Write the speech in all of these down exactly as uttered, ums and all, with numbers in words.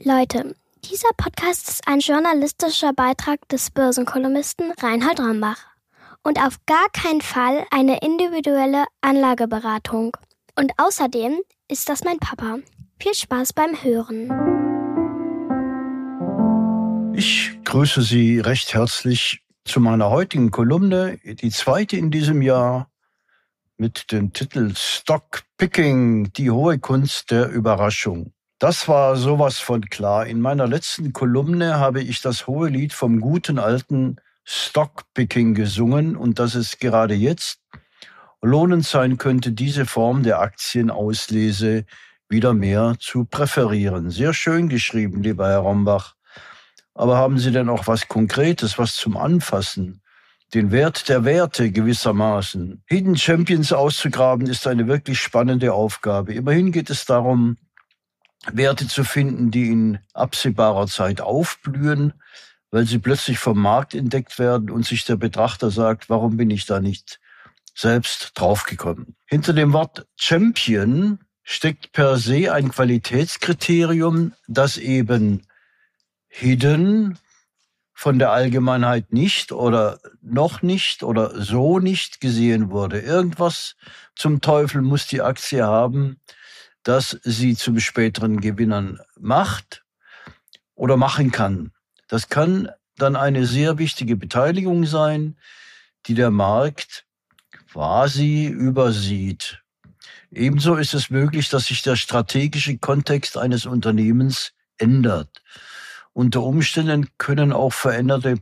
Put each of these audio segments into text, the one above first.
Leute, dieser Podcast ist ein journalistischer Beitrag des Börsenkolumnisten Reinhold Rombach und auf gar keinen Fall eine individuelle Anlageberatung. Und außerdem ist das mein Papa. Viel Spaß beim Hören. Ich grüße Sie recht herzlich zu meiner heutigen Kolumne, die zweite in diesem Jahr mit dem Titel Stock Picking, die hohe Kunst der Überraschung. Das war sowas von klar. In meiner letzten Kolumne habe ich das hohe Lied vom guten alten Stockpicking gesungen und dass es gerade jetzt lohnend sein könnte, diese Form der Aktienauslese wieder mehr zu präferieren. Sehr schön geschrieben, lieber Herr Rombach. Aber haben Sie denn auch was Konkretes, was zum Anfassen? Den Wert der Werte gewissermaßen. Hidden Champions auszugraben ist eine wirklich spannende Aufgabe. Immerhin geht es darum, Werte zu finden, die in absehbarer Zeit aufblühen, weil sie plötzlich vom Markt entdeckt werden und sich der Betrachter sagt, warum bin ich da nicht selbst draufgekommen? Hinter dem Wort Champion steckt per se ein Qualitätskriterium, das eben hidden von der Allgemeinheit nicht oder noch nicht oder so nicht gesehen wurde. Irgendwas zum Teufel muss die Aktie haben, dass sie zum späteren Gewinnern macht oder machen kann. Das kann dann eine sehr wichtige Beteiligung sein, die der Markt quasi übersieht. Ebenso ist es möglich, dass sich der strategische Kontext eines Unternehmens ändert. Unter Umständen können auch veränderte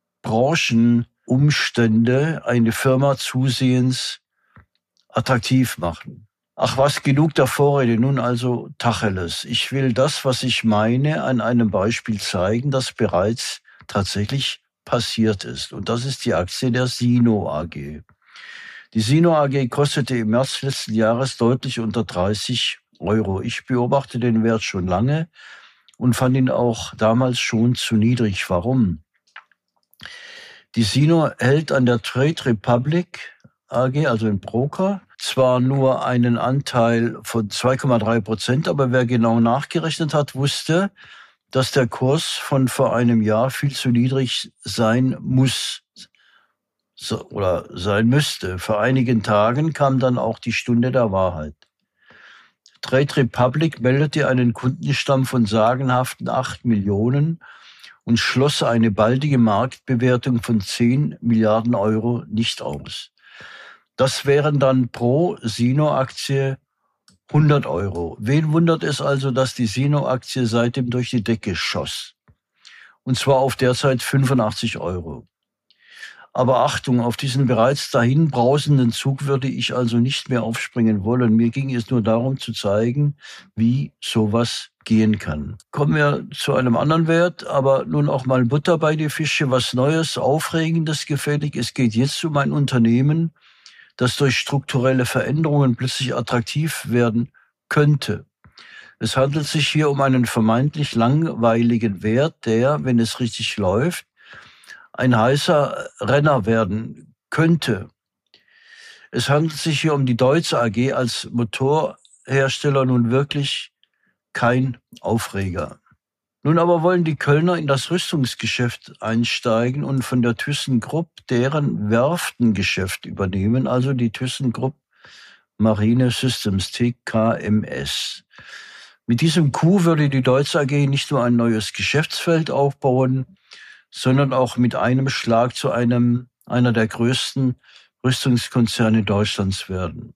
Branchenumstände eine Firma zusehends attraktiv machen. Ach was, genug der Vorrede, nun also Tacheles. Ich will das, was ich meine, an einem Beispiel zeigen, das bereits tatsächlich passiert ist. Und das ist die Aktie der Sino A G. Die Sino A G kostete im März letzten Jahres deutlich unter dreißig Euro. Ich beobachte den Wert schon lange und fand ihn auch damals schon zu niedrig. Warum? Die Sino hält an der Trade Republic A G, also ein Broker, zwar nur einen Anteil von zwei Komma drei Prozent, aber wer genau nachgerechnet hat, wusste, dass der Kurs von vor einem Jahr viel zu niedrig sein muss so, oder sein müsste. Vor einigen Tagen kam dann auch die Stunde der Wahrheit. Trade Republic meldete einen Kundenstamm von sagenhaften acht Millionen und schloss eine baldige Marktbewertung von zehn Milliarden Euro nicht aus. Das wären dann pro Sino-Aktie hundert Euro. Wen wundert es also, dass die Sino-Aktie seitdem durch die Decke schoss? Und zwar auf derzeit fünfundachtzig Euro. Aber Achtung, auf diesen bereits dahin brausenden Zug würde ich also nicht mehr aufspringen wollen. Mir ging es nur darum zu zeigen, wie sowas gehen kann. Kommen wir zu einem anderen Wert, aber nun auch mal Butter bei die Fische. Was Neues, Aufregendes gefällig. Es geht jetzt um ein Unternehmen, das durch strukturelle Veränderungen plötzlich attraktiv werden könnte. Es handelt sich hier um einen vermeintlich langweiligen Wert, der, wenn es richtig läuft, ein heißer Renner werden könnte. Es handelt sich hier um die Deutz A G als Motorhersteller, nun wirklich kein Aufreger. Nun aber wollen die Kölner in das Rüstungsgeschäft einsteigen und von der ThyssenKrupp deren Werftengeschäft übernehmen, also die ThyssenKrupp Marine Systems, T K M S. Mit diesem Coup würde die Deutz A G nicht nur ein neues Geschäftsfeld aufbauen, sondern auch mit einem Schlag zu einem einer der größten Rüstungskonzerne Deutschlands werden.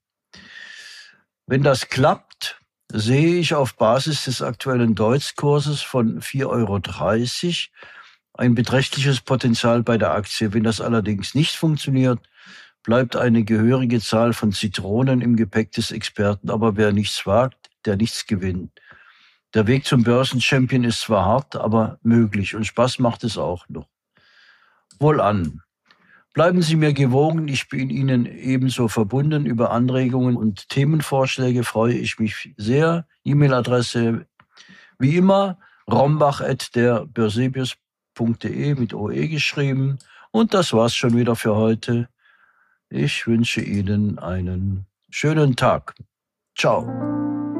Wenn das klappt, sehe ich auf Basis des aktuellen Deutz-Kurses von vier Euro dreißig ein beträchtliches Potenzial bei der Aktie. Wenn das allerdings nicht funktioniert, bleibt eine gehörige Zahl von Zitronen im Gepäck des Experten. Aber wer nichts wagt, der nichts gewinnt. Der Weg zum Börsenchampion ist zwar hart, aber möglich und Spaß macht es auch noch. Wohlan. Bleiben Sie mir gewogen, ich bin Ihnen ebenso verbunden. Über Anregungen und Themenvorschläge freue ich mich sehr. E-Mail-Adresse wie immer rombach at der börsebius punkt de mit O E geschrieben. Und das war's schon wieder für heute. Ich wünsche Ihnen einen schönen Tag. Ciao.